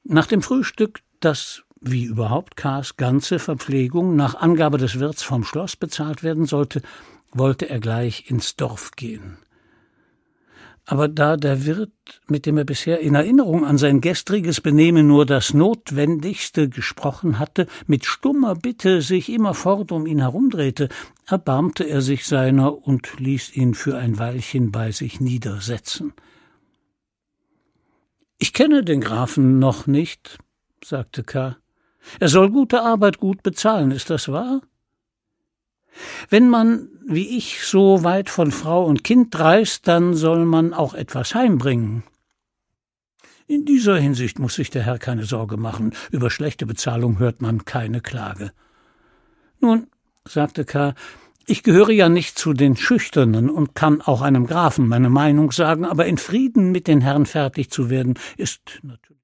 Nach dem Frühstück, das wie überhaupt K.'s ganze Verpflegung nach Angabe des Wirts vom Schloss bezahlt werden sollte, wollte er gleich ins Dorf gehen. Aber da der Wirt, mit dem er bisher in Erinnerung an sein gestriges Benehmen nur das Notwendigste gesprochen hatte, mit stummer Bitte sich immerfort um ihn herumdrehte, erbarmte er sich seiner und ließ ihn für ein Weilchen bei sich niedersetzen. »Ich kenne den Grafen noch nicht«, sagte K. »Er soll gute Arbeit gut bezahlen, ist das wahr? Wenn man, wie ich, so weit von Frau und Kind reist, dann soll man auch etwas heimbringen. In dieser Hinsicht muss sich der Herr keine Sorge machen. Über schlechte Bezahlung hört man keine Klage.« »Nun«, sagte K., »ich gehöre ja nicht zu den Schüchternen und kann auch einem Grafen meine Meinung sagen, aber in Frieden mit den Herren fertig zu werden, ist natürlich